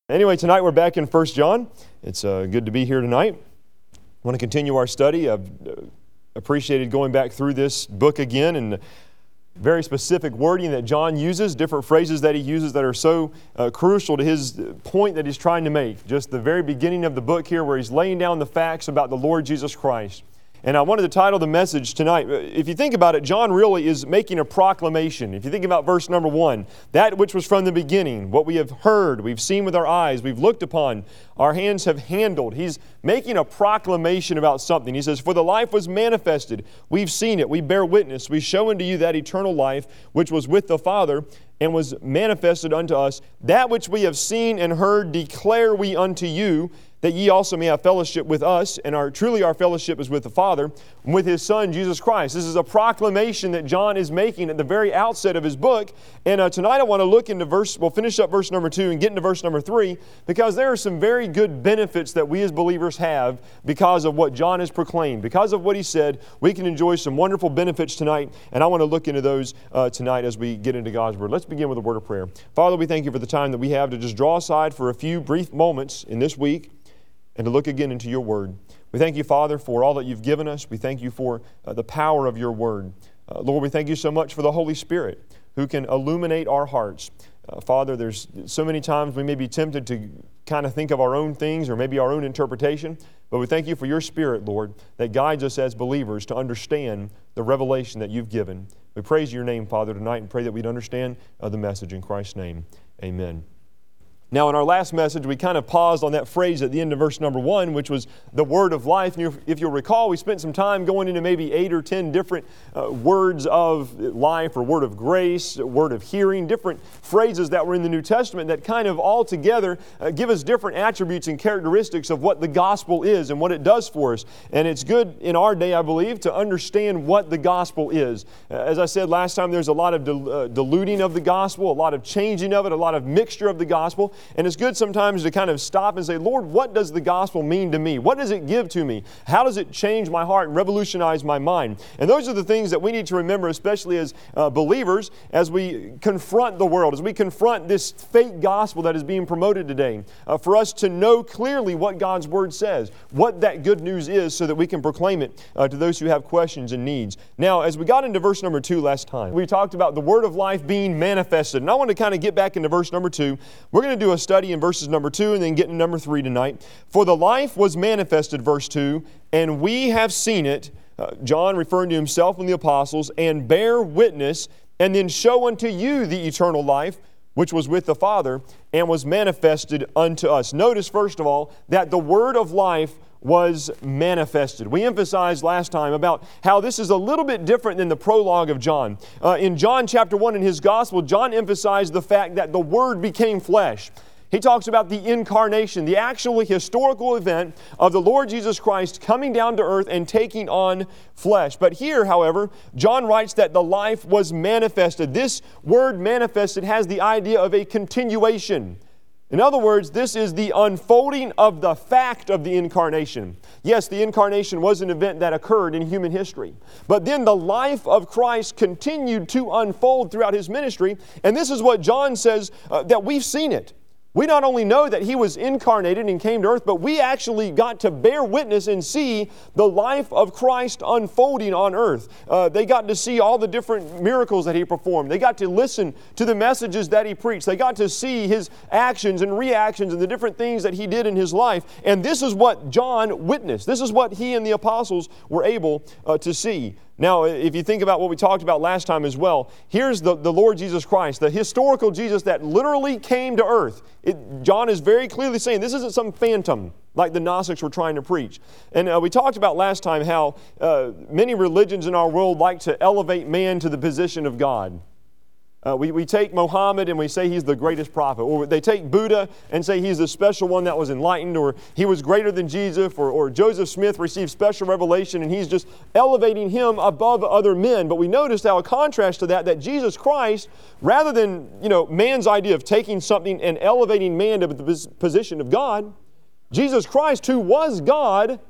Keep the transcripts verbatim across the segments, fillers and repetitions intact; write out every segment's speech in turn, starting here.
Anyway, tonight we're back in First John. It's uh, good to be here tonight. I want to continue our study. I've uh, appreciated going back through this book again and very specific wording that John uses, different phrases that he uses that are so uh, crucial to his point that he's trying to make. Just the very beginning of the book here where he's laying down the facts about the Lord Jesus Christ. And I wanted to title the message tonight. If you think about it, John really is making a proclamation. If you think about verse number one, that which was from the beginning, what we have heard, we've seen with our eyes, we've looked upon, our hands have handled. He's making a proclamation about something. He says, for the life was manifested. We've seen it. We bear witness. We show unto you that eternal life which was with the Father and was manifested unto us. That which we have seen and heard declare we unto you, that ye also may have fellowship with us, and our truly our fellowship is with the Father, and with His Son, Jesus Christ. This is a proclamation that John is making at the very outset of his book. And uh, tonight I want to look into verse, we'll finish up verse number two and get into verse number three, because there are some very good benefits that we as believers have because of what John has proclaimed. Because of what he said, we can enjoy some wonderful benefits tonight, and I want to look into those uh, tonight as we get into God's Word. Let's begin with a word of prayer. Father, we thank you for the time that we have to just draw aside for a few brief moments in this week and to look again into your Word. We thank you, Father, for all that you've given us. We thank you for uh, the power of your Word. Uh, Lord, we thank you so much for the Holy Spirit who can illuminate our hearts. Uh, Father, there's so many times we may be tempted to kind of think of our own things or maybe our own interpretation, but we thank you for your Spirit, Lord, that guides us as believers to understand the revelation that you've given. We praise your name, Father, tonight and pray that we'd understand uh, the message in Christ's name. Amen. Now, in our last message, we kind of paused on that phrase at the end of verse number one, which was the word of life. And if you'll recall, we spent some time going into maybe eight or ten different uh, words of life or word of grace, word of hearing, different phrases that were in the New Testament that kind of all together uh, give us different attributes and characteristics of what the gospel is and what it does for us. And it's good in our day, I believe, to understand what the gospel is. Uh, as I said last time, there's a lot of dil- uh, diluting of the gospel, a lot of changing of it, a lot of mixture of the gospel. And it's good sometimes to kind of stop and say, Lord, what does the gospel mean to me? What does it give to me? How does it change my heart and revolutionize my mind? And those are the things that we need to remember, especially as uh, believers, as we confront the world, as we confront this fake gospel that is being promoted today, uh, for us to know clearly what God's Word says, what that good news is, so that we can proclaim it uh, to those who have questions and needs. Now, as we got into verse number two last time, we talked about the Word of life being manifested. And I want to kind of get back into verse number two. We're going to do a study in verses number two and then get into number three tonight. For the life was manifested, verse two, and we have seen it, uh, John referring to himself and the apostles, and bear witness, and then show unto you the eternal life, which was with the Father, and was manifested unto us. Notice, first of all, that the word of life was manifested. We emphasized last time about how this is a little bit different than the prologue of John. Uh, in John chapter one in his gospel, John emphasized the fact that the Word became flesh. He talks about the incarnation, the actual historical event of the Lord Jesus Christ coming down to earth and taking on flesh. But here, however, John writes that the life was manifested. This word manifested has the idea of a continuation. In other words, this is the unfolding of the fact of the incarnation. Yes, the incarnation was an event that occurred in human history. But then the life of Christ continued to unfold throughout His ministry. And this is what John says, uh, that we've seen it. We not only know that He was incarnated and came to earth, but we actually got to bear witness and see the life of Christ unfolding on earth. Uh, they got to see all the different miracles that He performed. They got to listen to the messages that He preached. They got to see His actions and reactions and the different things that He did in His life. And this is what John witnessed. This is what he and the apostles were able uh, to see. Now, if you think about what we talked about last time as well, here's the, the Lord Jesus Christ, the historical Jesus that literally came to earth. It, John is very clearly saying this isn't some phantom like the Gnostics were trying to preach. And uh, we talked about last time how uh, many religions in our world like to elevate man to the position of God. Uh, we, we take Muhammad and we say he's the greatest prophet. Or they take Buddha and say he's the special one that was enlightened, or he was greater than Jesus, or, or Joseph Smith received special revelation and he's just elevating him above other men. But we noticed how, a contrast to that, that Jesus Christ, rather than, you know, man's idea of taking something and elevating man to the position of God, Jesus Christ, who was God,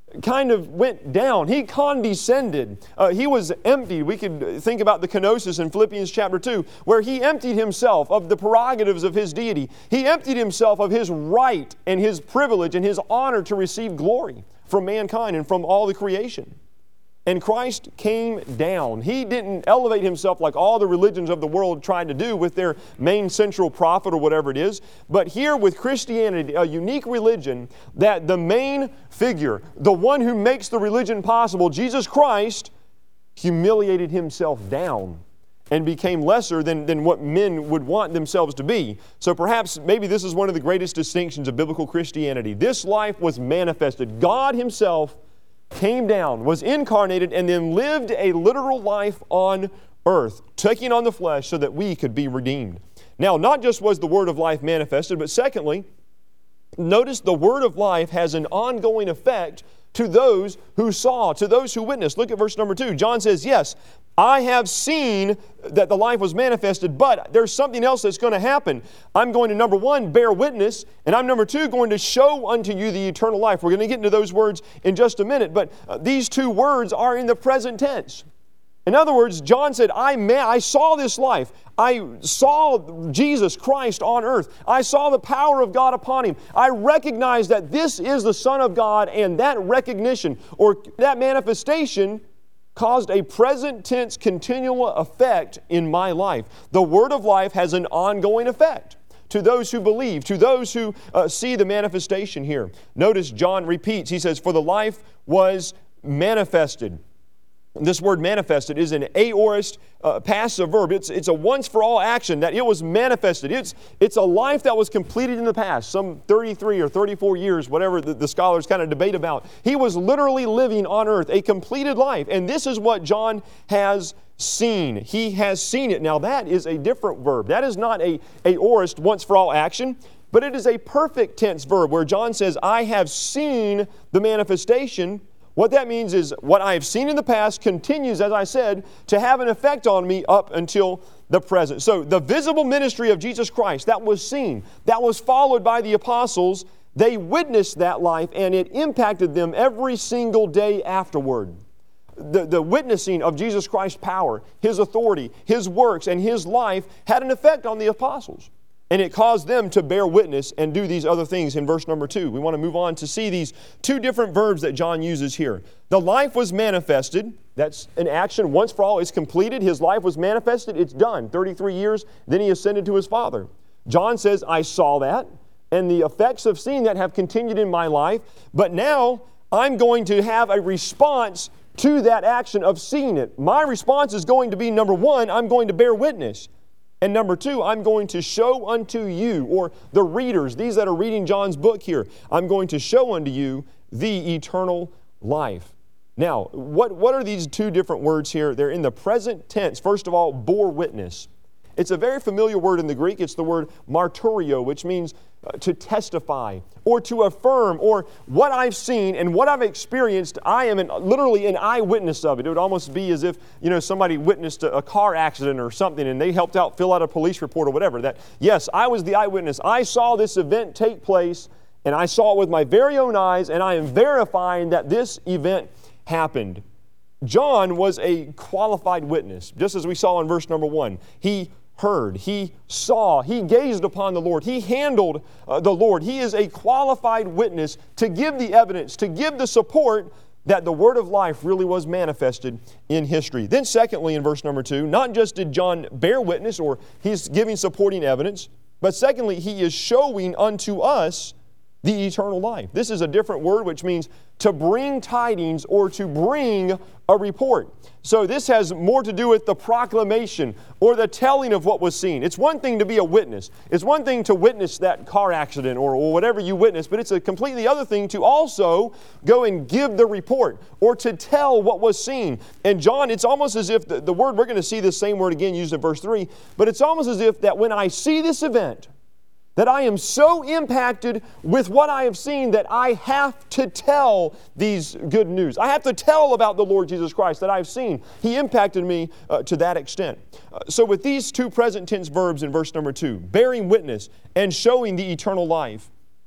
kind of went down. He condescended. Uh, he was emptied. We could think about the kenosis in Philippians chapter two, where he emptied himself of the prerogatives of his deity. He emptied himself of his right and his privilege and his honor to receive glory from mankind and from all the creation. And Christ came down. He didn't elevate himself like all the religions of the world tried to do with their main central prophet or whatever it is. But here with Christianity, a unique religion, that the main figure, the one who makes the religion possible, Jesus Christ, humiliated himself down and became lesser than, than what men would want themselves to be. So perhaps maybe this is one of the greatest distinctions of biblical Christianity. This life was manifested. God Himself came down, was incarnated, and then lived a literal life on earth, taking on the flesh so that we could be redeemed. Now, not just was the Word of life manifested, but secondly, notice the Word of life has an ongoing effect to those who saw, to those who witnessed. Look at verse number two. John says, yes, I have seen that the life was manifested, but there's something else that's going to happen. I'm going to, number one, bear witness, and I'm, number two, going to show unto you the eternal life. We're going to get into those words in just a minute, but uh, these two words are in the present tense. In other words, John said, I, ma- I saw this life. I saw Jesus Christ on earth. I saw the power of God upon Him. I recognize that this is the Son of God, and that recognition or that manifestation caused a present tense continual effect in my life. The Word of life has an ongoing effect to those who believe, to those who uh, see the manifestation here. Notice John repeats, he says, for the life was manifested. This word manifested is an aorist uh, passive verb. It's, it's a once-for-all action that it was manifested. It's, it's a life that was completed in the past, some thirty-three or thirty-four years, whatever the, the scholars kind of debate about. He was literally living on earth, a completed life. And this is what John has seen. He has seen it. Now that is a different verb. That is not a aorist once-for-all action, but it is a perfect tense verb where John says, I have seen the manifestation. What that means is what I have seen in the past continues, as I said, to have an effect on me up until the present. So the visible ministry of Jesus Christ, that was seen, that was followed by the apostles. They witnessed that life and it impacted them every single day afterward. The, the witnessing of Jesus Christ's power, His authority, His works, and His life had an effect on the apostles. And it caused them to bear witness and do these other things in verse number two. We want to move on to see these two different verbs that John uses here. The life was manifested. That's an action once for all. It's completed. His life was manifested. It's done. thirty-three years. Then He ascended to His Father. John says, I saw that. And the effects of seeing that have continued in my life. But now I'm going to have a response to that action of seeing it. My response is going to be, number one, I'm going to bear witness. And number two, I'm going to show unto you, or the readers, these that are reading John's book here, I'm going to show unto you the eternal life. Now, what, what are these two different words here? They're in the present tense. First of all, bore witness. It's a very familiar word in the Greek. It's the word marturio, which means uh, to testify or to affirm, or what I've seen and what I've experienced, I am an, literally an eyewitness of it. It would almost be as if, you know, somebody witnessed a, a car accident or something and they helped out fill out a police report or whatever. That, yes, I was the eyewitness. I saw this event take place and I saw it with my very own eyes, and I am verifying that this event happened. John was a qualified witness, just as we saw in verse number one. He heard, he saw, he gazed upon the Lord, he handled uh, the Lord. He is a qualified witness to give the evidence, to give the support that the Word of life really was manifested in history. Then secondly, in verse number two, not just did John bear witness, or he's giving supporting evidence, but secondly, he is showing unto us the eternal life. This is a different word which means to bring tidings or to bring a report. So this has more to do with the proclamation or the telling of what was seen. It's one thing to be a witness. It's one thing to witness that car accident or, or whatever you witnessed, but it's a completely other thing to also go and give the report or to tell what was seen. And John, it's almost as if the, the word, we're going to see this same word again used in verse three, but it's almost as if that when I see this event, that I am so impacted with what I have seen that I have to tell these good news. I have to tell about the Lord Jesus Christ that I've seen. He impacted me uh, to that extent. Uh, so with these two present tense verbs in verse number two, bearing witness and showing the eternal life,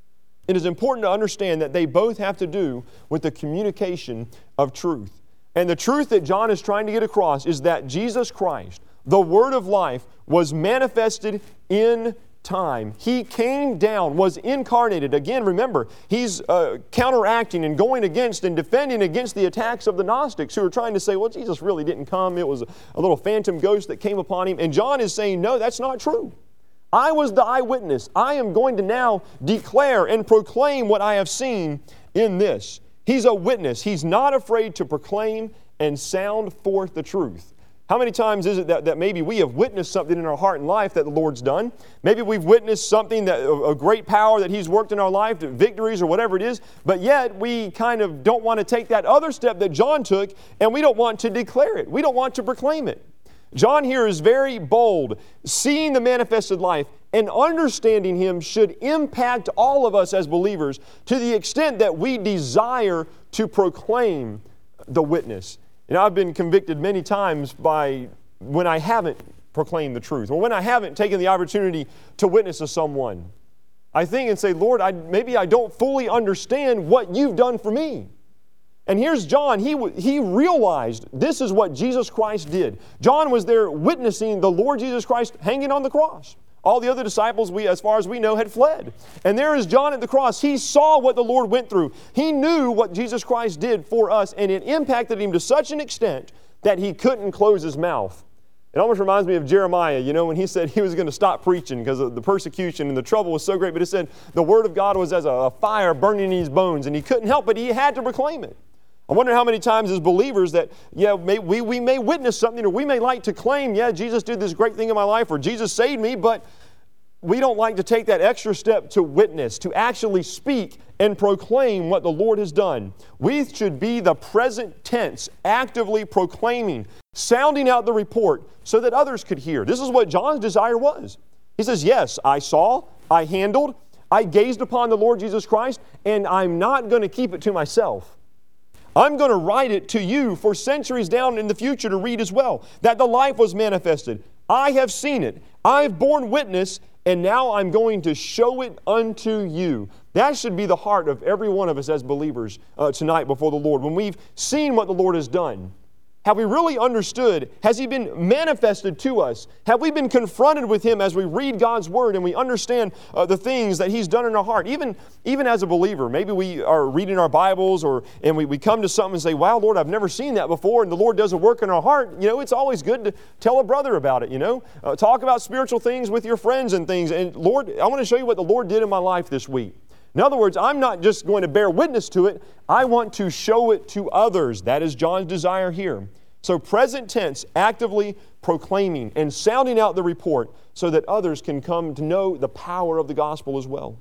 it is important to understand that they both have to do with the communication of truth. And the truth that John is trying to get across is that Jesus Christ, the Word of life, was manifested in time. He came down, was incarnated. Again, remember, he's uh, counteracting and going against and defending against the attacks of the Gnostics who are trying to say, well, Jesus really didn't come. It was a, a little phantom ghost that came upon him. And John is saying, no, that's not true. I was the eyewitness. I am going to now declare and proclaim what I have seen in this. He's a witness. He's not afraid to proclaim and sound forth the truth. How many times is it that, that maybe we have witnessed something in our heart and life that the Lord's done? Maybe we've witnessed something, that a great power that He's worked in our life, victories or whatever it is, but yet we kind of don't want to take that other step that John took, and we don't want to declare it. We don't want to proclaim it. John here is very bold. Seeing the manifested life and understanding Him should impact all of us as believers to the extent that we desire to proclaim the witness. You know, I've been convicted many times by when I haven't proclaimed the truth or when I haven't taken the opportunity to witness to someone. I think and say, Lord, I, maybe I don't fully understand what You've done for me. And here's John. He, he realized this is what Jesus Christ did. John was there witnessing the Lord Jesus Christ hanging on the cross. All the other disciples, we, as far as we know, had fled. And there is John at the cross. He saw what the Lord went through. He knew what Jesus Christ did for us, and it impacted him to such an extent that he couldn't close his mouth. It almost reminds me of Jeremiah, you know, when he said he was going to stop preaching because of the persecution and the trouble was so great. But it said the Word of God was as a fire burning in his bones, and he couldn't help it. He had to proclaim it. I wonder how many times as believers that, yeah, may, we, we may witness something or we may like to claim, yeah, Jesus did this great thing in my life or Jesus saved me, but we don't like to take that extra step to witness, to actually speak and proclaim what the Lord has done. We should be the present tense, actively proclaiming, sounding out the report so that others could hear. This is what John's desire was. He says, yes, I saw, I handled, I gazed upon the Lord Jesus Christ, and I'm not going to keep it to myself. I'm going to write it to you for centuries down in the future to read as well, that the life was manifested. I have seen it. I've borne witness, and now I'm going to show it unto you. That should be the heart of every one of us as believers uh, tonight before the Lord. When we've seen what the Lord has done, have we really understood? Has He been manifested to us? Have we been confronted with Him as we read God's Word and we understand uh, the things that He's done in our heart? Even, even as a believer, maybe we are reading our Bibles or and we, we come to something and say, wow, Lord, I've never seen that before, and the Lord does a work in our heart. You know, it's always good to tell a brother about it, you know. Uh, talk about spiritual things with your friends and things. And Lord, I want to show you what the Lord did in my life this week. In other words, I'm not just going to bear witness to it. I want to show it to others. That is John's desire here. So present tense, actively proclaiming and sounding out the report so that others can come to know the power of the gospel as well.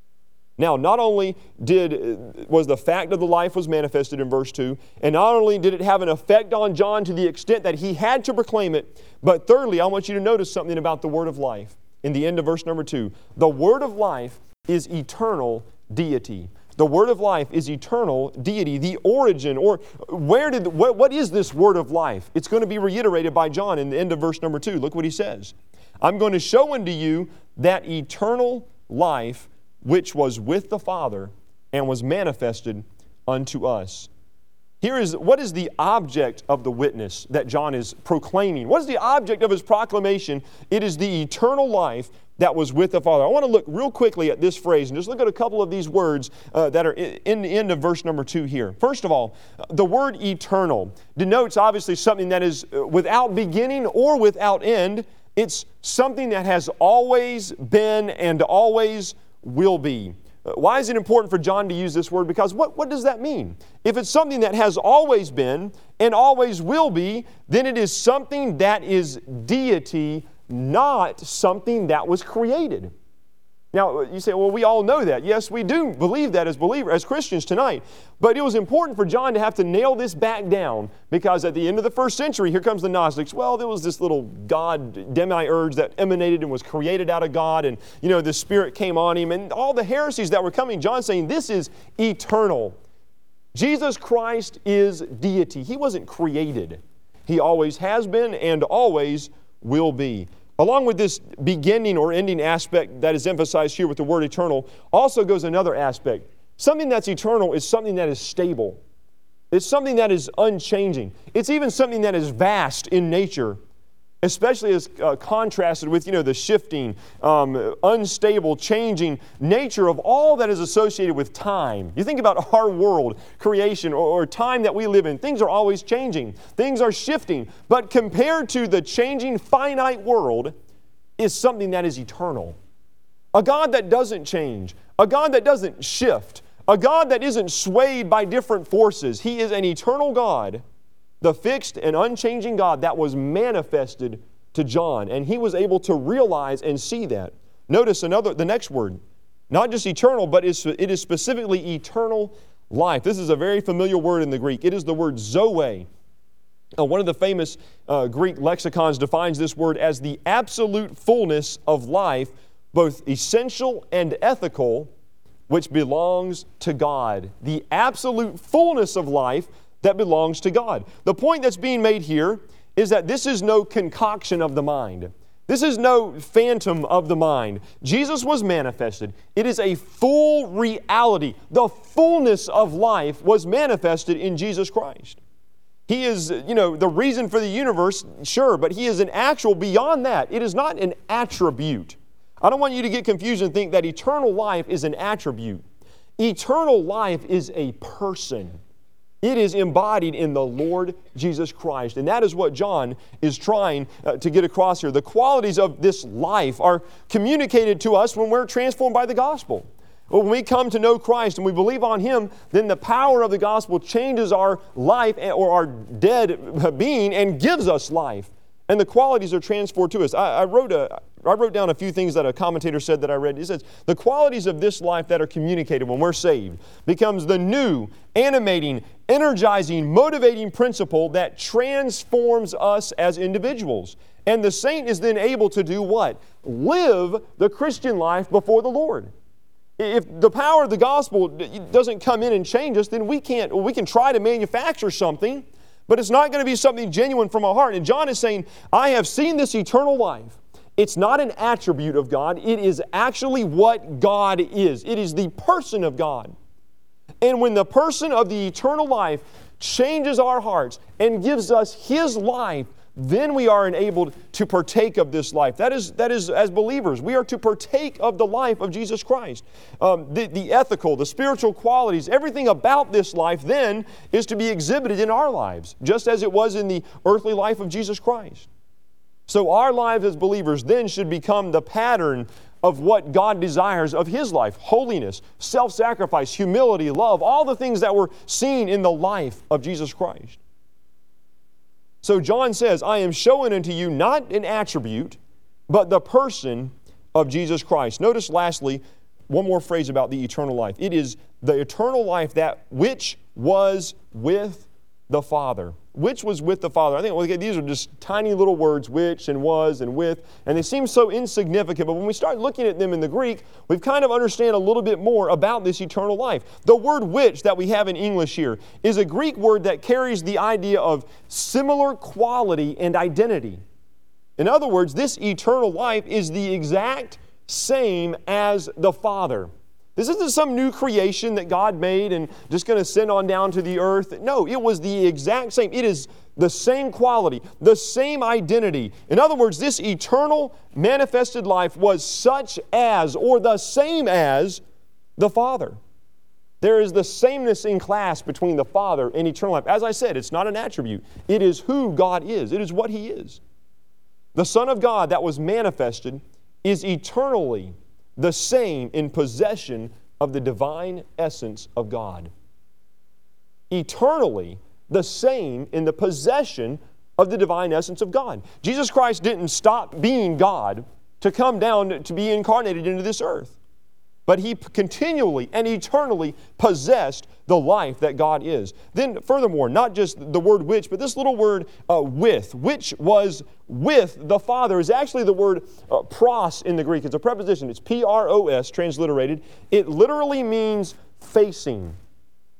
Now, not only did was the fact of the life was manifested in verse two, and not only did it have an effect on John to the extent that he had to proclaim it, but thirdly, I want you to notice something about the word of life in the end of verse number two. The word of life is eternal deity. The word of life is eternal deity. The origin, or where did, what, what is this word of life? It's going to be reiterated by John in the end of verse number two. Look what he says. I'm going to show unto you that eternal life which was with the Father and was manifested unto us. Here is, what is the object of the witness that John is proclaiming? What is the object of his proclamation? It is the eternal life that was with the Father. I want to look real quickly at this phrase and just look at a couple of these words uh, that are in the end of verse number two here. First of all, the word eternal denotes obviously something that is without beginning or without end. It's something that has always been and always will be. Why is it important for John to use this word? Because what, what does that mean? If it's something that has always been and always will be, then it is something that is deity, not something that was created. Now, you say, well, we all know that. Yes, we do believe that as believers, as Christians tonight. But it was important for John to have to nail this back down because at the end of the first century, here comes the Gnostics. Well, there was this little God demiurge that emanated and was created out of God, and, you know, the Spirit came on him, and all the heresies that were coming. John's saying this is eternal. Jesus Christ is deity. He wasn't created. He always has been and always will be. Along with this beginning or ending aspect that is emphasized here with the word eternal, also goes another aspect. Something that's eternal is something that is stable. It's something that is unchanging. It's even something that is vast in nature, especially as uh, contrasted with, you know, the shifting, um, unstable, changing nature of all that is associated with time. You think about our world, creation, or, or time that we live in. Things are always changing. Things are shifting. But compared to the changing, finite world is something that is eternal. A God that doesn't change. A God that doesn't shift. A God that isn't swayed by different forces. He is an eternal God, the fixed and unchanging God that was manifested to John. And he was able to realize and see that. Notice another, the next word. Not just eternal, but it is specifically eternal life. This is a very familiar word in the Greek. It is the word zoe. Uh, one of the famous uh, Greek lexicons defines this word as the absolute fullness of life, both essential and ethical, which belongs to God. The absolute fullness of life that belongs to God. The point that's being made here is that this is no concoction of the mind. This is no phantom of the mind. Jesus was manifested. It is a full reality. The fullness of life was manifested in Jesus Christ. He is, you know, the reason for the universe, sure, but He is an actual beyond that. It is not an attribute. I don't want you to get confused and think that eternal life is an attribute. Eternal life is a person. It is embodied in the Lord Jesus Christ. And that is what John is trying uh, to get across here. The qualities of this life are communicated to us when we're transformed by the gospel. When we come to know Christ and we believe on Him, then the power of the gospel changes our life or our dead being and gives us life. And the qualities are transferred to us. I, I, wrote a, I wrote down a few things that a commentator said that I read. He says, the qualities of this life that are communicated when we're saved becomes the new, animating, energizing, motivating principle that transforms us as individuals. And the saint is then able to do what? Live the Christian life before the Lord. If the power of the gospel doesn't come in and change us, then we can't, we can try to manufacture something, but it's not going to be something genuine from our heart. And John is saying, I have seen this eternal life. It's not an attribute of God. It is actually what God is. It is the person of God. And when the person of the eternal life changes our hearts and gives us His life, then we are enabled to partake of this life. That is, that is as believers, we are to partake of the life of Jesus Christ. Um, the, the ethical, the spiritual qualities, everything about this life then is to be exhibited in our lives, just as it was in the earthly life of Jesus Christ. So our lives as believers then should become the pattern of what God desires of His life: holiness, self-sacrifice, humility, love, all the things that were seen in the life of Jesus Christ. So John says, I am showing unto you not an attribute, but the person of Jesus Christ. Notice lastly, one more phrase about the eternal life. It is the eternal life that which was with the Father. Which was with the Father. I think well, these are just tiny little words, which and was and with, and they seem so insignificant, but when we start looking at them in the Greek, we kind of understand a little bit more about this eternal life. The word which that we have in English here is a Greek word that carries the idea of similar quality and identity. In other words, this eternal life is the exact same as the Father. This isn't some new creation that God made and just going to send on down to the earth. No, it was the exact same. It is the same quality, the same identity. In other words, this eternal manifested life was such as, or the same as, the Father. There is the sameness in class between the Father and eternal life. As I said, it's not an attribute. It is who God is. It is what He is. The Son of God that was manifested is eternally the same in possession of the divine essence of God. Eternally the same in the possession of the divine essence of God. Jesus Christ didn't stop being God to come down to be incarnated into this earth. But He continually and eternally possessed the life that God is. Then furthermore, not just the word which, but this little word uh, with, which was with the Father, is actually the word uh, pros in the Greek. It's a preposition. It's P R O S transliterated. It literally means facing.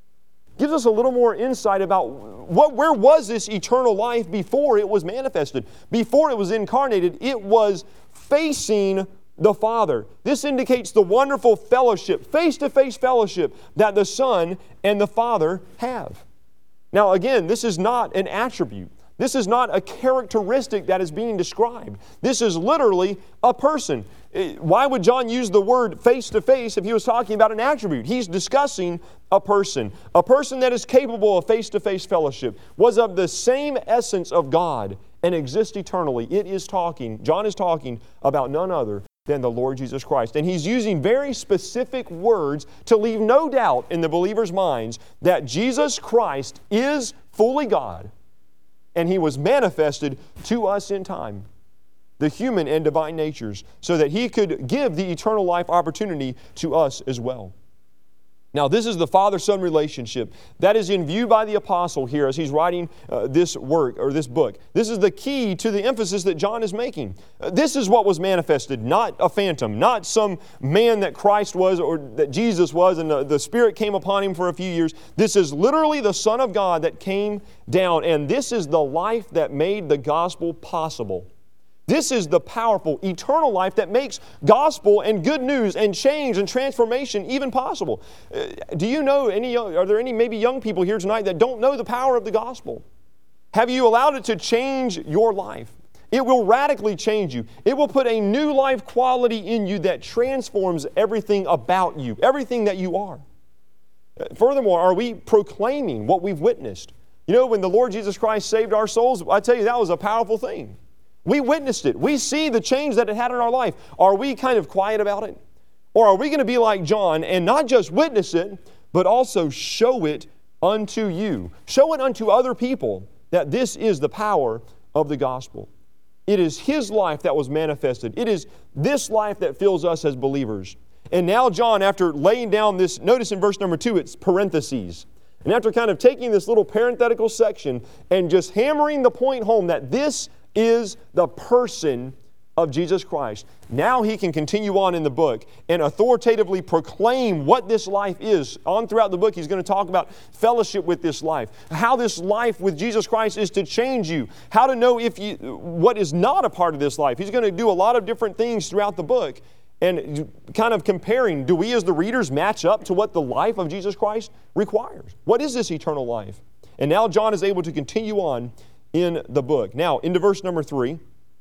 Gives us a little more insight about what, where was this eternal life before it was manifested, before it was incarnated. It was facing the Father. This indicates the wonderful fellowship, face-to-face fellowship that the Son and the Father have. Now again, this is not an attribute. This is not a characteristic that is being described. This is literally a person. Why would John use the word face-to-face if he was talking about an attribute? He's discussing a person. A person that is capable of face-to-face fellowship, was of the same essence of God and exists eternally. It is talking, John is talking about none other than the Lord Jesus Christ. And he's using very specific words to leave no doubt in the believers' minds that Jesus Christ is fully God, and He was manifested to us in time, the human and divine natures, so that He could give the eternal life opportunity to us as well. Now, this is the Father-Son relationship that is in view by the apostle here as he's writing uh, this work or this book. This is the key to the emphasis that John is making. Uh, this is what was manifested, not a phantom, not some man that Christ was or that Jesus was and the, the Spirit came upon Him for a few years. This is literally the Son of God that came down, and this is the life that made the gospel possible. This is the powerful, eternal life that makes gospel and good news and change and transformation even possible. Uh, do you know any, are there any maybe young people here tonight that don't know the power of the gospel? Have you allowed it to change your life? It will radically change you. It will put a new life quality in you that transforms everything about you, everything that you are. Uh, furthermore, are we proclaiming what we've witnessed? You know, when the Lord Jesus Christ saved our souls, I tell you, that was a powerful thing. We witnessed it. We see the change that it had in our life. Are we kind of quiet about it? Or are we going to be like John and not just witness it, but also show it unto you? Show it unto other people that this is the power of the gospel. It is His life that was manifested. It is this life that fills us as believers. And now John, after laying down this, notice in verse number two, it's parentheses. And after kind of taking this little parenthetical section and just hammering the point home that this is the person of Jesus Christ. Now he can continue on in the book and authoritatively proclaim what this life is. On throughout the book, he's going to talk about fellowship with this life, how this life with Jesus Christ is to change you, how to know if you what is not a part of this life. He's going to do a lot of different things throughout the book and kind of comparing, do we as the readers match up to what the life of Jesus Christ requires? What is this eternal life? And now John is able to continue on in the book. Now, into verse number three.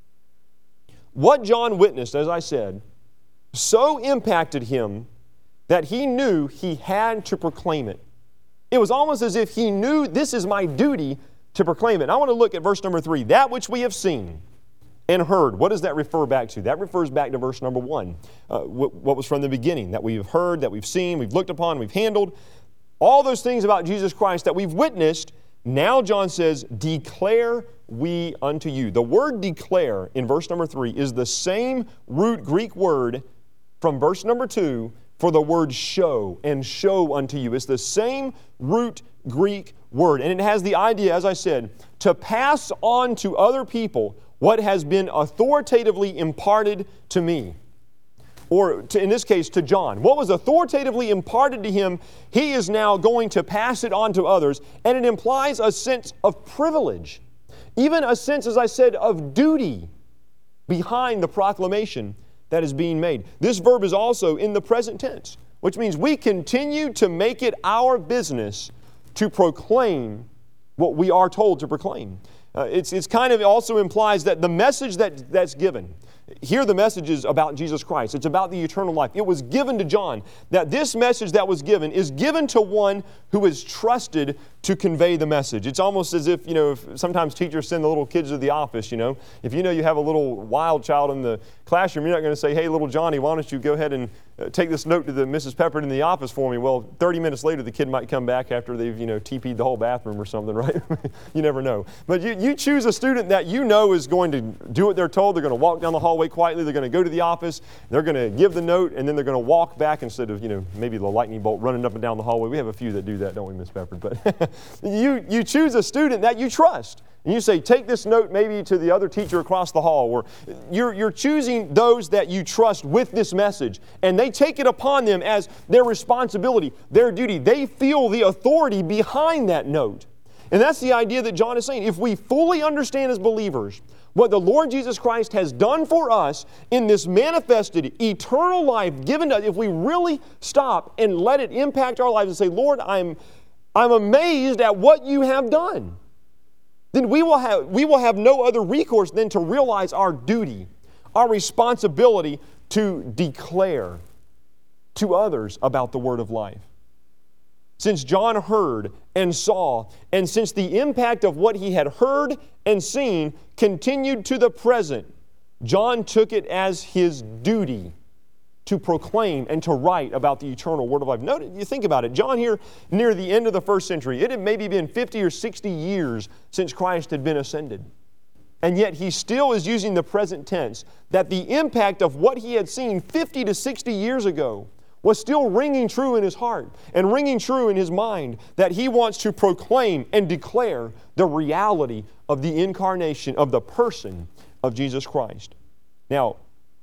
What John witnessed, as I said, so impacted him that he knew he had to proclaim it. It was almost as if he knew, this is my duty to proclaim it. And I want to look at verse number three. That which we have seen and heard. What does that refer back to? That refers back to verse number one. Uh, what, what was from the beginning, that we've heard, that we've seen, we've looked upon, we've handled. All those things about Jesus Christ that we've witnessed. Now John says, declare we unto you. The word declare in verse number three is the same root Greek word from verse number two for the word show and show unto you. It's the same root Greek word. And it has the idea, as I said, to pass on to other people what has been authoritatively imparted to me. Or to, in this case, to John. What was authoritatively imparted to him, he is now going to pass it on to others, and it implies a sense of privilege, even a sense, as I said, of duty behind the proclamation that is being made. This verb is also in the present tense, which means we continue to make it our business to proclaim what we are told to proclaim. Uh, it's, it's kind of also implies that the message that, that's given, here the message is about Jesus Christ. It's about the eternal life. It was given to John that this message that was given is given to one who is trusted to convey the message. It's almost as if, you know, if sometimes teachers send the little kids to the office, you know. If you know you have a little wild child in the classroom, you're not going to say, hey, little Johnny, why don't you go ahead and uh, take this note to the Missus Peppered in the office for me? Well, thirty minutes later, the kid might come back after they've, you know, T P'd the whole bathroom or something, right? You never know. But you, you choose a student that you know is going to do what they're told. They're going to walk down the hallway quietly. They're going to go to the office. They're going to give the note, and then they're going to walk back instead of, you know, maybe the lightning bolt running up and down the hallway. We have a few that do that, don't we, Miss Peppered? But you, you choose a student that you trust. And you say, take this note maybe to the other teacher across the hall. Or you're, you're choosing those that you trust with this message. And they take it upon them as their responsibility, their duty. They feel the authority behind that note. And that's the idea that John is saying. If we fully understand as believers what the Lord Jesus Christ has done for us in this manifested eternal life given to us, if we really stop and let it impact our lives and say, Lord, I'm, I'm amazed at what you have done, then we will have, we will have no other recourse than to realize our duty, our responsibility to declare to others about the word of life. Since John heard and saw, and since the impact of what he had heard and seen continued to the present, John took it as his duty to proclaim and to write about the eternal word of life. Notice, you think about it, John here near the end of the first century, it had maybe been fifty or sixty years since Christ had been ascended. And yet he still is using the present tense, that the impact of what he had seen fifty to sixty years ago was still ringing true in his heart and ringing true in his mind, that he wants to proclaim and declare the reality of the incarnation of the person of Jesus Christ. Now,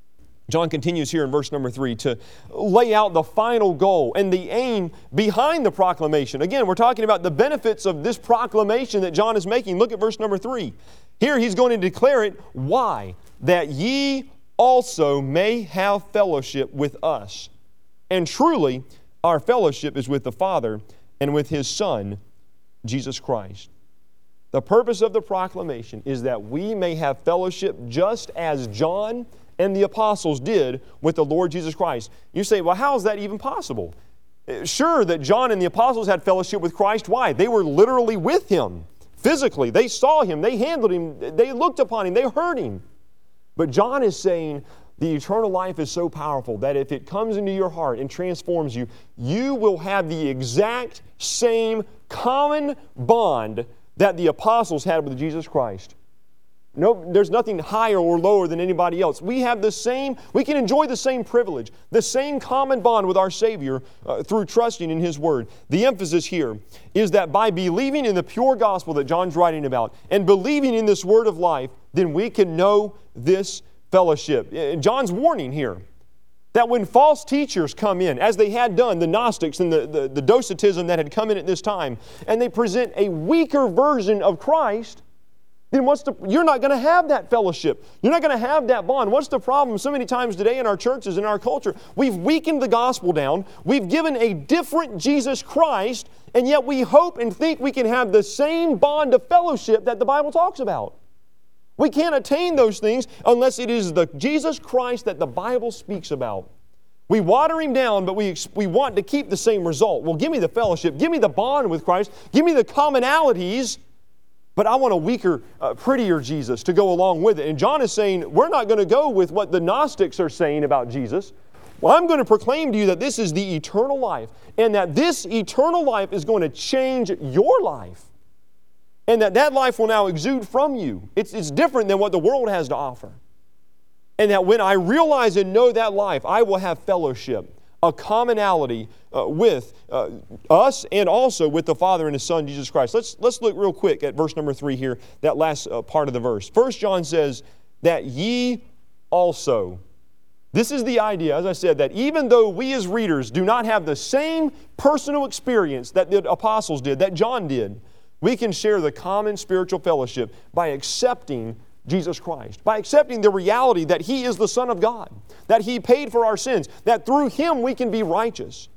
John continues here in verse number three to lay out the final goal and the aim behind the proclamation. Again, we're talking about the benefits of this proclamation that John is making. Look at verse number three. Here he's going to declare it. Why? That ye also may have fellowship with us. And truly, our fellowship is with the Father and with His Son, Jesus Christ. The purpose of the proclamation is that we may have fellowship just as John and the apostles did with the Lord Jesus Christ. You say, well, how is that even possible? Sure that John and the apostles had fellowship with Christ. Why? They were literally with Him, physically. They saw Him, they handled Him, they looked upon Him, they heard Him. But John is saying, the eternal life is so powerful that if it comes into your heart and transforms you, you will have the exact same common bond that the apostles had with Jesus Christ. No, there's nothing higher or lower than anybody else. We have the same, we can enjoy the same privilege, the same common bond with our Savior uh, through trusting in His Word. The emphasis here is that by believing in the pure gospel that John's writing about and believing in this Word of life, then we can know this fellowship. John's warning here that when false teachers come in, as they had done, the Gnostics and the, the, the Docetism that had come in at this time, and they present a weaker version of Christ, then what's the, you're not going to have that fellowship. You're not going to have that bond. What's the problem so many times today in our churches, in our culture? We've weakened the gospel down. We've given a different Jesus Christ, and yet we hope and think we can have the same bond of fellowship that the Bible talks about. We can't attain those things unless it is the Jesus Christ that the Bible speaks about. We water Him down, but we, we want to keep the same result. Well, give me the fellowship. Give me the bond with Christ. Give me the commonalities. But I want a weaker, uh, prettier Jesus to go along with it. And John is saying, we're not going to go with what the Gnostics are saying about Jesus. Well, I'm going to proclaim to you that this is the eternal life, and that this eternal life is going to change your life. And that that life will now exude from you. It's, it's different than what the world has to offer. And that when I realize and know that life, I will have fellowship, a commonality uh, with uh, us and also with the Father and His Son, Jesus Christ. Let's, let's look real quick at verse number three here, that last uh, part of the verse. First John says, that ye also. This is the idea, as I said, that even though we as readers do not have the same personal experience that the apostles did, that John did, we can share the common spiritual fellowship by accepting Jesus Christ, by accepting the reality that He is the Son of God, that He paid for our sins, that through Him we can be righteous.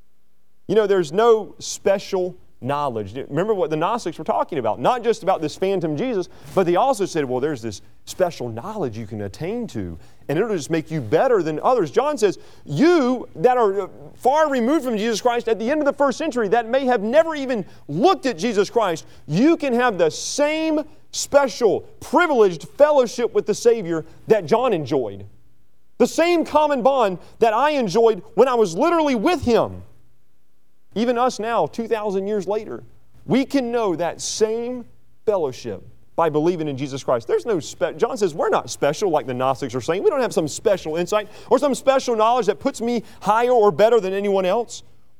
You know, there's no special knowledge. Remember what the Gnostics were talking about, not just about this phantom Jesus, but they also said, well, there's this special knowledge you can attain to, and it'll just make you better than others. John says, you that are far removed from Jesus Christ at the end of the first century, that may have never even looked at Jesus Christ, you can have the same special, privileged fellowship with the Savior that John enjoyed. The same common bond that I enjoyed when I was literally with Him. Even us now, two thousand years later, we can know that same fellowship by believing in Jesus Christ. There's no spe- John says we're not special like the Gnostics are saying. We don't have some special insight or some special knowledge that puts me higher or better than anyone else.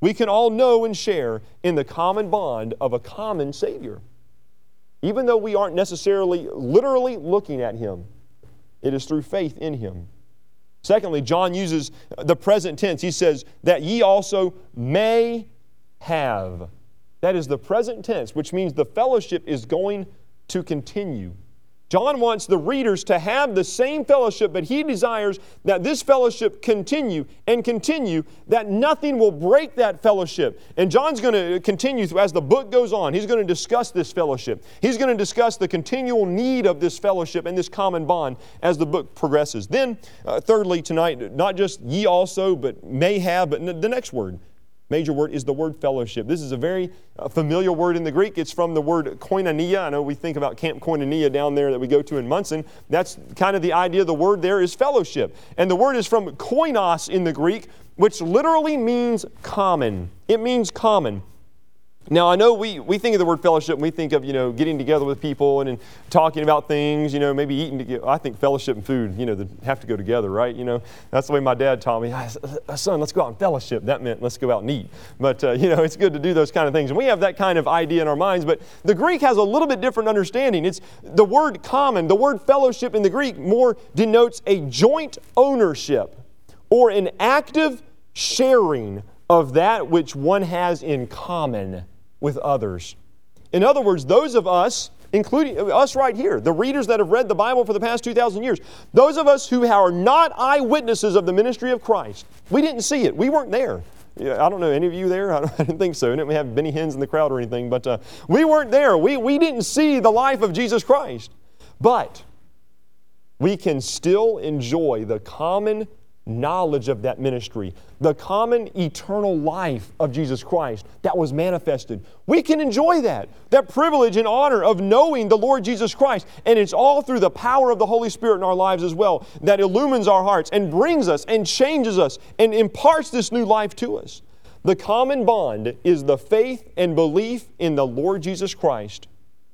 We can all know and share in the common bond of a common Savior. Even though we aren't necessarily literally looking at Him, it is through faith in Him. Secondly, John uses the present tense. He says, that ye also may have. That is the present tense, which means the fellowship is going to continue. John wants the readers to have the same fellowship, but he desires that this fellowship continue and continue, that nothing will break that fellowship. And John's going to continue as the book goes on. He's going to discuss this fellowship. He's going to discuss the continual need of this fellowship and this common bond as the book progresses. Then, uh, thirdly, tonight, not just ye also, but may have, but the next word, major word, is the word fellowship. This is a very uh, familiar word in the Greek. It's from the word koinonia. I know we think about Camp Koinonia down there that we go to in Munson. That's kind of the idea. The word there is fellowship. And the word is from koinos in the Greek, which literally means common. It means common. Now, I know we, we think of the word fellowship and we think of, you know, getting together with people and, and talking about things, you know, maybe eating together. I think fellowship and food, you know, they have to go together, right? You know, that's the way my dad taught me. Son, let's go out and fellowship. That meant let's go out and eat. But, uh, you know, it's good to do those kind of things. And we have that kind of idea in our minds. But the Greek has a little bit different understanding. It's the word common, the word fellowship in the Greek more denotes a joint ownership or an active sharing of that which one has in common with others. In other words, those of us, including us right here, the readers that have read the Bible for the past two thousand years, those of us who are not eyewitnesses of the ministry of Christ, we didn't see it. We weren't there. I don't know, any of you there? I, I didn't think so. We didn't have Benny Hinn's in the crowd or anything, but uh, we weren't there. We, we didn't see the life of Jesus Christ. But we can still enjoy the common knowledge of that ministry, the common eternal life of Jesus Christ that was manifested. We can enjoy that, that privilege and honor of knowing the Lord Jesus Christ. And it's all through the power of the Holy Spirit in our lives as well that illumines our hearts and brings us and changes us and imparts this new life to us. The common bond is the faith and belief in the Lord Jesus Christ.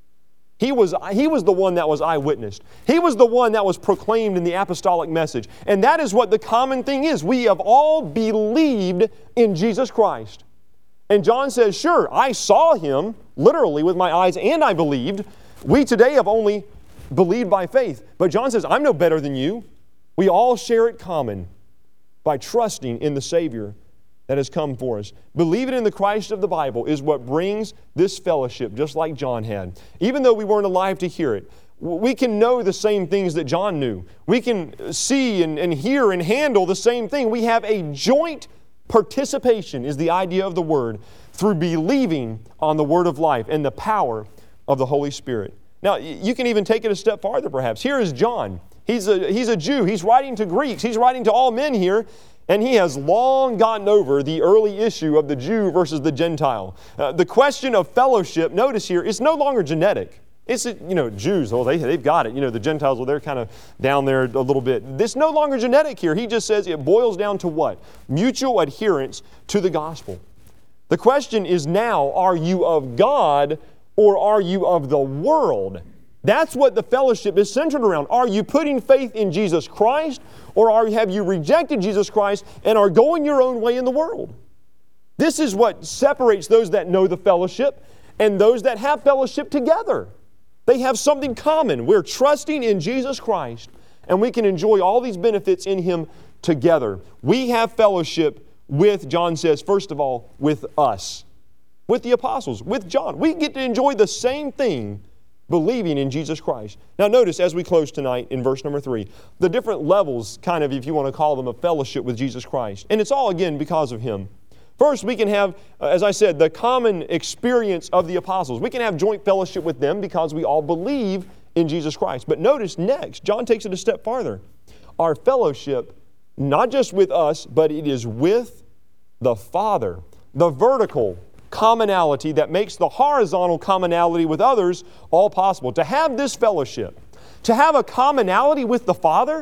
He was, he was the one that was eyewitnessed. He was the one that was proclaimed in the apostolic message. And that is what the common thing is. We have all believed in Jesus Christ. And John says, sure, I saw Him literally with my eyes and I believed. We today have only believed by faith. But John says, I'm no better than you. We all share it common by trusting in the Savior that has come for us. Believing in the Christ of the Bible is what brings this fellowship, just like John had. Even though we weren't alive to hear it, we can know the same things that John knew. We can see and, and hear and handle the same thing. We have a joint participation, is the idea of the Word, through believing on the Word of life and the power of the Holy Spirit. Now, you can even take it a step farther, perhaps. Here is John. He's a, he's a Jew. He's writing to Greeks. He's writing to all men here. And he has long gotten over the early issue of the Jew versus the Gentile. Uh, the question of fellowship, notice here, it's no longer genetic. It's, you know, Jews, well, they, they've got it. You know, the Gentiles, well, they're kind of down there a little bit. This no longer genetic here. He just says it boils down to what? Mutual adherence to the gospel. The question is now, are you of God or are you of the world? That's what the fellowship is centered around. Are you putting faith in Jesus Christ, or are, have you rejected Jesus Christ and are going your own way in the world? This is what separates those that know the fellowship and those that have fellowship together. They have something common. We're trusting in Jesus Christ, and we can enjoy all these benefits in Him together. We have fellowship with, John says, first of all, with us, with the apostles, with John. We get to enjoy the same thing, believing in Jesus Christ. Now notice as we close tonight in verse number three, the different levels, kind of, if you want to call them, of fellowship with Jesus Christ. And it's all, again, because of Him. First, we can have, uh, as I said, the common experience of the apostles. We can have joint fellowship with them because we all believe in Jesus Christ. But notice next, John takes it a step farther. Our fellowship, not just with us, but it is with the Father. The vertical commonality that makes the horizontal commonality with others all possible. To have this fellowship, to have a commonality with the Father,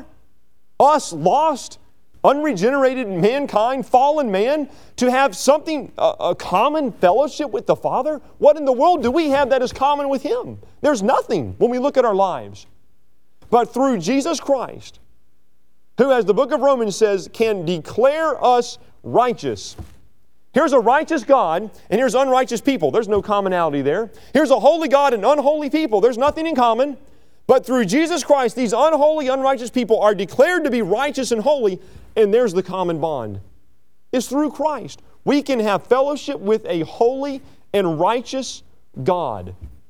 us lost, unregenerated mankind, fallen man, to have something, a, a common fellowship with the Father? What in the world do we have that is common with Him? There's nothing when we look at our lives. But through Jesus Christ, who, as the book of Romans says, can declare us righteous, Here's a righteous God, and here's unrighteous people. There's no commonality there. Here's a holy God and unholy people. There's nothing in common. But through Jesus Christ, these unholy, unrighteous people are declared to be righteous and holy, and there's the common bond. It's through Christ. We can have fellowship with a holy and righteous God.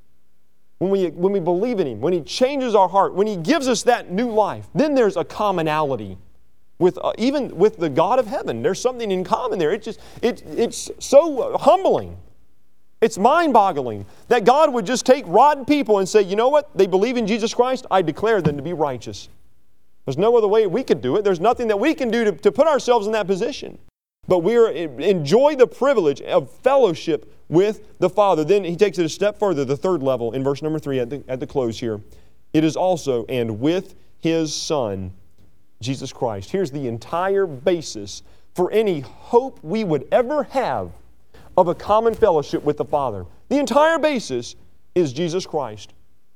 When we, when we believe in Him, when He changes our heart, when He gives us that new life, then there's a commonality with uh, even with the God of heaven. There's something in common there. It just it, it's so humbling. It's mind-boggling that God would just take rotten people and say, you know what? They believe in Jesus Christ. I declare them to be righteous. There's no other way we could do it. There's nothing that we can do to, to put ourselves in that position. But we are, enjoy the privilege of fellowship with the Father. Then he takes it a step further, the third level, in verse number three at the, at the close here. It is also, and with His Son, Jesus Christ. Here's the entire basis for any hope we would ever have of a common fellowship with the Father. The entire basis is Jesus Christ.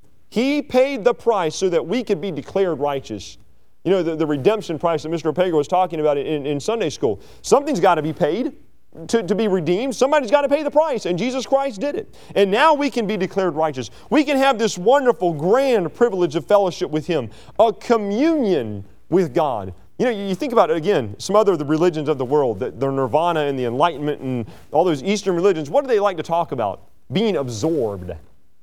He paid the price so that we could be declared righteous. You know, the, the redemption price that Mister Opega was talking about in, in Sunday school. Something's got to be paid to, to be redeemed. Somebody's got to pay the price, and Jesus Christ did it. And now we can be declared righteous. We can have this wonderful, grand privilege of fellowship with Him, a communion with God. You know, you think about it again, some other of the religions of the world, the, the Nirvana and the Enlightenment and all those Eastern religions, what do they like to talk about? Being absorbed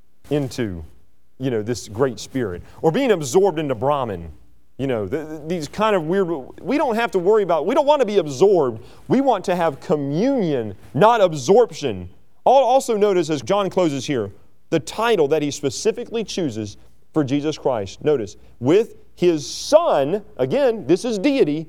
into, you know, this great spirit. Or being absorbed into Brahman. You know, the, these kind of weird, we don't have to worry about, we don't want to be absorbed. We want to have communion, not absorption. Also notice as John closes here, the title that he specifically chooses for Jesus Christ. Notice, with His Son, again, this is deity,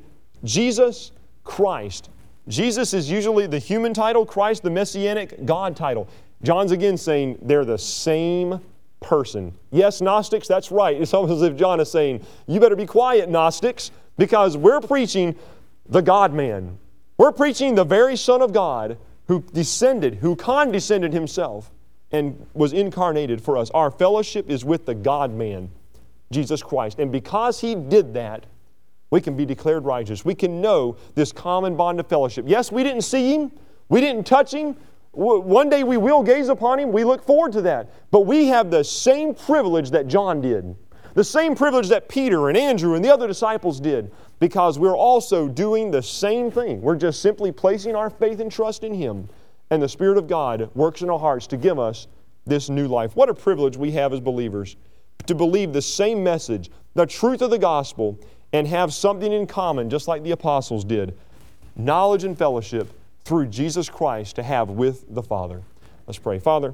Jesus Christ. Jesus is usually the human title, Christ the Messianic God title. John's again saying they're the same person. Yes, Gnostics, that's right. It's almost as if John is saying, you better be quiet, Gnostics, because we're preaching the God-man. We're preaching the very Son of God who descended, who condescended Himself and was incarnated for us. Our fellowship is with the God-man, Jesus Christ. And because He did that, we can be declared righteous. We can know this common bond of fellowship. Yes, we didn't see Him. We didn't touch Him. One day we will gaze upon Him. We look forward to that. But we have the same privilege that John did. The same privilege that Peter and Andrew and the other disciples did. Because we're also doing the same thing. We're just simply placing our faith and trust in Him. And the Spirit of God works in our hearts to give us this new life. What a privilege we have as believers to believe the same message, the truth of the gospel, and have something in common, just like the apostles did. Knowledge and fellowship through Jesus Christ to have with the Father. Let's pray. Father,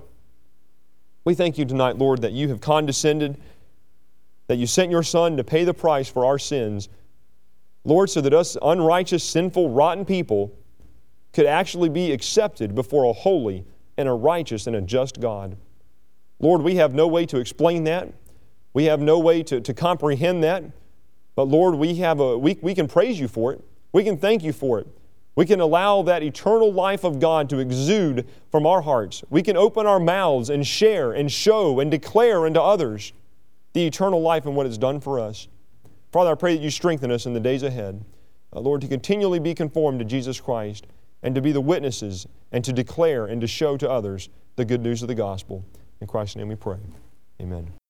we thank You tonight, Lord, that You have condescended, that You sent Your Son to pay the price for our sins, Lord, so that us unrighteous, sinful, rotten people could actually be accepted before a holy and a righteous and a just God. Lord, we have no way to explain that. We have no way to, to comprehend that. But Lord, we, have a, we, we can praise You for it. We can thank You for it. We can allow that eternal life of God to exude from our hearts. We can open our mouths and share and show and declare unto others the eternal life and what it's done for us. Father, I pray that You strengthen us in the days ahead. Uh, Lord, to continually be conformed to Jesus Christ and to be the witnesses and to declare and to show to others the good news of the gospel. In Christ's name we pray. Amen.